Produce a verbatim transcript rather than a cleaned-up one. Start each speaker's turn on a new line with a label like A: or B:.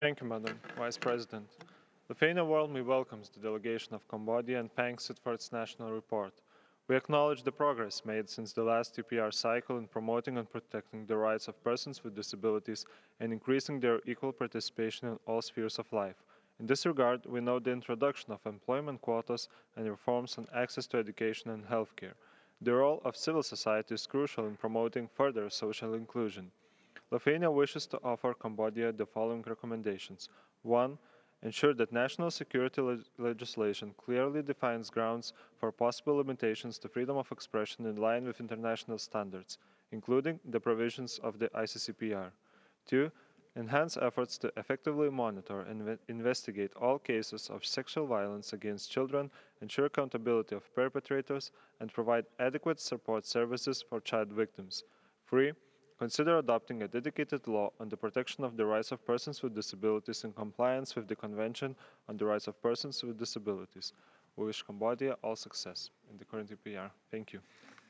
A: Thank you, Madam Vice President. Lithuania warmly welcomes the delegation of Cambodia and thanks it for its national report. We acknowledge the progress made since the last T P R cycle in promoting and protecting the rights of persons with disabilities and increasing their equal participation in all spheres of life. In this regard, we note the introduction of employment quotas and reforms on access to education and healthcare. The role of civil society is crucial in promoting further social inclusion. Lithuania wishes to offer Cambodia the following recommendations. one. Ensure that national security leg- legislation clearly defines grounds for possible limitations to freedom of expression in line with international standards, including the provisions of the I C C P R. two. Enhance efforts to effectively monitor and inve- investigate all cases of sexual violence against children, ensure accountability of perpetrators, and provide adequate support services for child victims. three. Consider adopting a dedicated law on the protection of the rights of persons with disabilities in compliance with the Convention on the Rights of Persons with Disabilities. We wish Cambodia all success in the current E P R. Thank you.